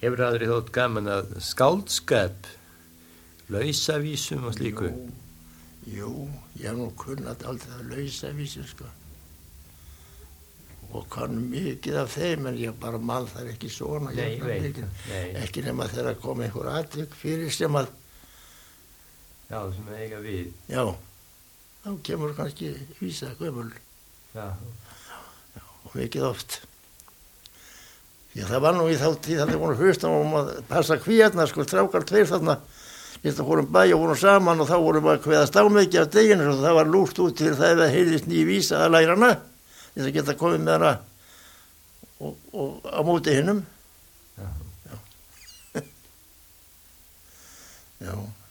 Hefur aldrei þótt gaman að skáldskap, lausavísum og slíku? Jú, ég hef nú kunnat aldrei að lausavísum, sko. Og kann mikið af þeim, en ég bara man þar ekki svona. Nei, ég veit. Ekki nema þegar kom einhver atvik fyrir sem að... Já, sem eiga við. Já, þá kemur kannski vísa gömul. Já. Já, og mikið oft. Já, það var nú í þá tíð þannig voru hlustum að passa kvíarnar, sko, strákar tveir þarna. Þetta vorum bæja og vorum saman og þá vorum að kveðast á mikið af deginu og það var lúst út til það ef það heyrðist ný vísa að læra hana. Þess að geta komið með hana og á móti hinnum. Já. Já. Já.